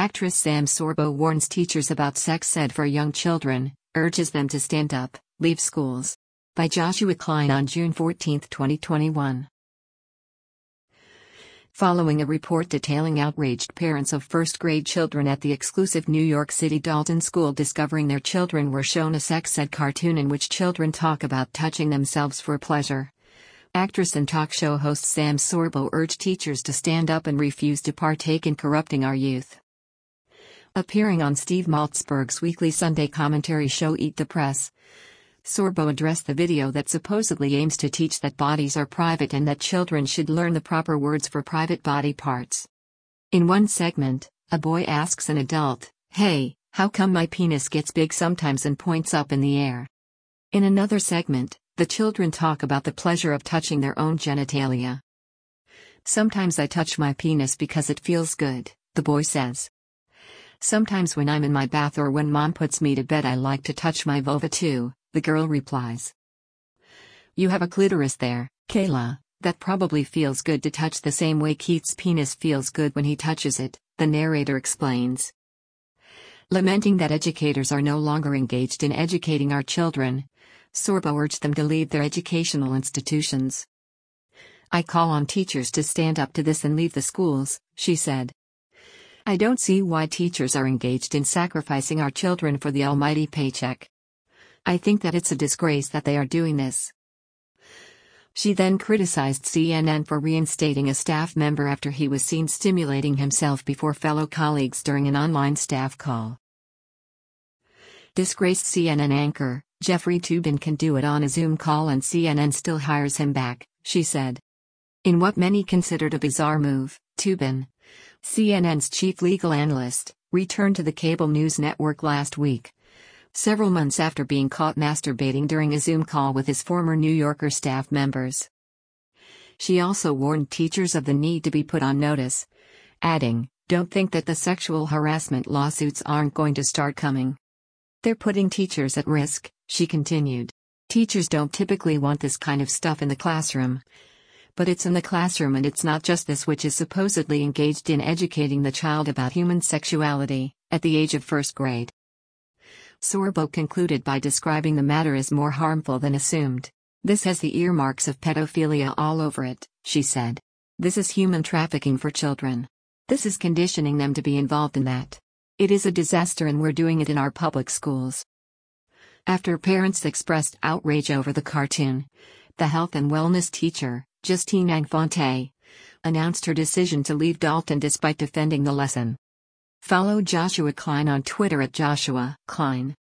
Actress Sam Sorbo warns teachers about sex ed for young children, urges them to stand up, leave schools. By Joshua Klein on June 14, 2021. Following a report detailing outraged parents of first-grade children at the exclusive New York City Dalton School discovering their children were shown a sex ed cartoon in which children talk about touching themselves for pleasure, actress and talk show host Sam Sorbo urged teachers to stand up and refuse to partake in corrupting our youth. Appearing on Steve Maltzberg's weekly Sunday commentary show Eat the Press, Sorbo addressed the video that supposedly aims to teach that bodies are private and that children should learn the proper words for private body parts. In one segment, a boy asks an adult, "Hey, how come my penis gets big sometimes and points up in the air?" In another segment, the children talk about the pleasure of touching their own genitalia. "Sometimes I touch my penis because it feels good," the boy says. "Sometimes when I'm in my bath or when mom puts me to bed I like to touch my vulva too," the girl replies. "You have a clitoris there, Kayla, that probably feels good to touch the same way Keith's penis feels good when he touches it," the narrator explains. Lamenting that educators are no longer engaged in educating our children, Sorbo urged them to leave their educational institutions. "I call on teachers to stand up to this and leave the schools," she said. "I don't see why teachers are engaged in sacrificing our children for the almighty paycheck. I think that it's a disgrace that they are doing this." She then criticized CNN for reinstating a staff member after he was seen stimulating himself before fellow colleagues during an online staff call. Disgraced CNN anchor, Jeffrey Toobin can do it on a Zoom call and CNN still hires him back, she said. In what many considered a bizarre move, Toobin, CNN's chief legal analyst, returned to the cable news network last week, several months after being caught masturbating during a Zoom call with his former New Yorker staff members. She also warned teachers of the need to be put on notice, adding, "Don't think that the sexual harassment lawsuits aren't going to start coming. They're putting teachers at risk," she continued. "Teachers don't typically want this kind of stuff in the classroom. But it's in the classroom and it's not just this which is supposedly engaged in educating the child about human sexuality, at the age of first grade." Sorbo concluded by describing the matter as more harmful than assumed. "This has the earmarks of pedophilia all over it," she said. "This is human trafficking for children. This is conditioning them to be involved in that. It is a disaster and we're doing it in our public schools." After parents expressed outrage over the cartoon, the health and wellness teacher, Justine Infante, announced her decision to leave Dalton despite defending the lesson. Follow Joshua Klein on Twitter at Joshua Klein.